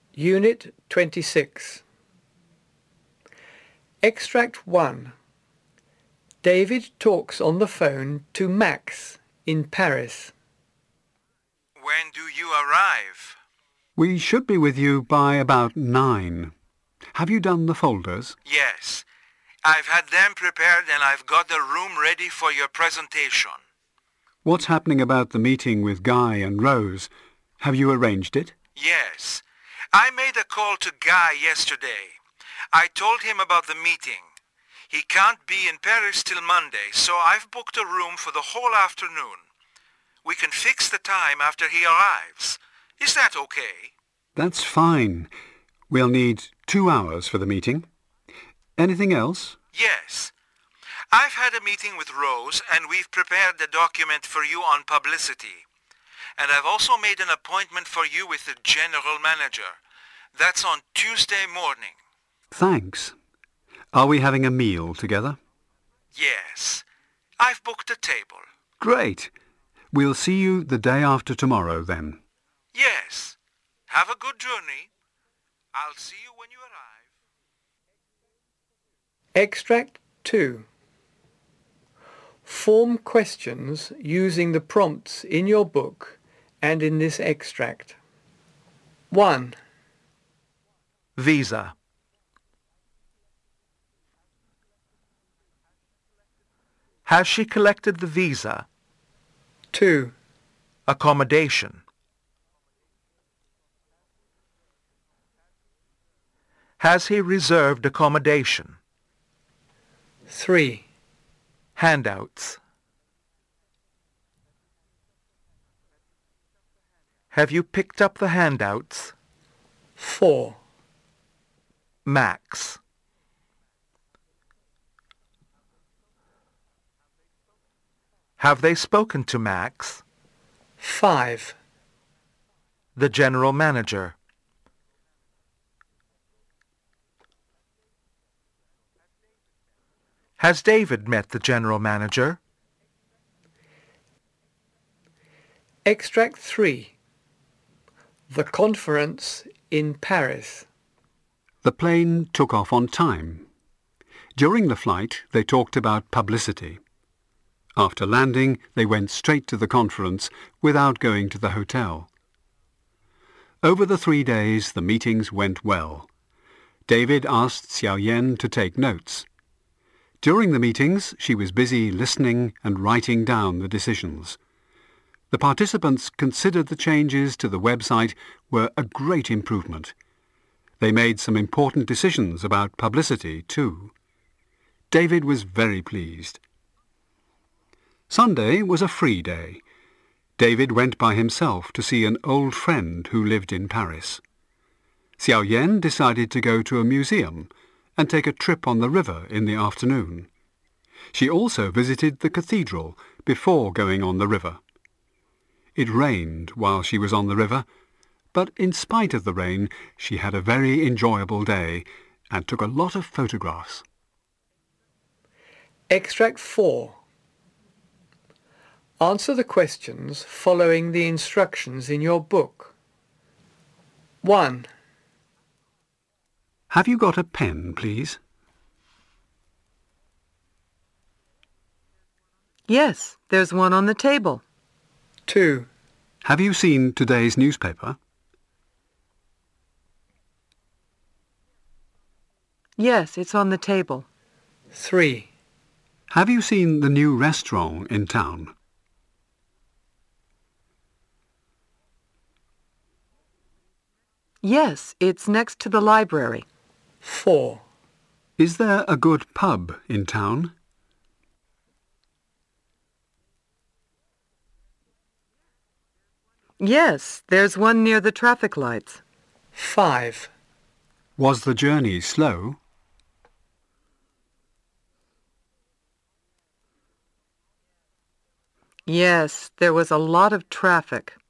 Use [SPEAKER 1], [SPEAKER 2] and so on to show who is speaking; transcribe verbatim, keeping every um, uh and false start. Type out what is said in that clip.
[SPEAKER 1] Unit twenty-six. Extract one. David talks on the phone to Max in Paris.
[SPEAKER 2] When do you arrive?
[SPEAKER 3] We should be with you by about nine. Have you done the folders?
[SPEAKER 2] Yes. I've had them prepared and I've got the room ready for your presentation.
[SPEAKER 3] What's happening about the meeting with Guy and Rose? Have you arranged it?
[SPEAKER 2] Yes. I made a call to Guy yesterday. I told him about the meeting. He can't be in Paris till Monday, so I've booked a room for the whole afternoon. We can fix the time after he arrives. Is that okay?
[SPEAKER 3] That's fine. We'll need two hours for the meeting. Anything else?
[SPEAKER 2] Yes. I've had a meeting with Rose and we've prepared the document for you on publicity. And I've also made an appointment for you with the general manager. That's on Tuesday morning.
[SPEAKER 3] Thanks. Are we having a meal together?
[SPEAKER 2] Yes. I've booked a table.
[SPEAKER 3] Great. We'll see you the day after tomorrow then.
[SPEAKER 2] Yes. Have a good journey. I'll see you when you arrive.
[SPEAKER 1] Extract two. Form questions using the prompts in your book and in this extract. one.
[SPEAKER 2] Visa. Has she collected the visa?
[SPEAKER 1] two.
[SPEAKER 2] Accommodation. Has he reserved accommodation?
[SPEAKER 1] three.
[SPEAKER 2] Handouts. Have you picked up the handouts?
[SPEAKER 1] four.
[SPEAKER 2] Max. Have they spoken to Max?
[SPEAKER 1] five.
[SPEAKER 2] The general manager. Has David met the general manager?
[SPEAKER 1] Extract three. The conference in Paris.
[SPEAKER 3] The plane took off on time. During the flight, they talked about publicity. After landing, they went straight to the conference without going to the hotel. Over the three days, the meetings went well. David asked Xiao Yan to take notes. During the meetings, she was busy listening and writing down the decisions. The participants considered the changes to the website were a great improvement. They made some important decisions about publicity, too. David was very pleased. Sunday was a free day. David went by himself to see an old friend who lived in Paris. Xiao Yan decided to go to a museum and take a trip on the river in the afternoon. She also visited the cathedral before going on the river. It rained while she was on the river, but in spite of the rain, she had a very enjoyable day and took a lot of photographs.
[SPEAKER 1] Extract four. Answer the questions following the instructions in your book. one.
[SPEAKER 3] Have you got a pen, please?
[SPEAKER 4] Yes, there's one on the table.
[SPEAKER 1] two.
[SPEAKER 3] Have you seen today's newspaper?
[SPEAKER 4] Yes, it's on the table.
[SPEAKER 1] three.
[SPEAKER 3] Have you seen the new restaurant in town?
[SPEAKER 4] Yes, it's next to the library.
[SPEAKER 1] four.
[SPEAKER 3] Is there a good pub in town?
[SPEAKER 4] Yes, there's one near the traffic lights.
[SPEAKER 1] five.
[SPEAKER 3] Was the journey slow?
[SPEAKER 4] Yes, there was a lot of traffic.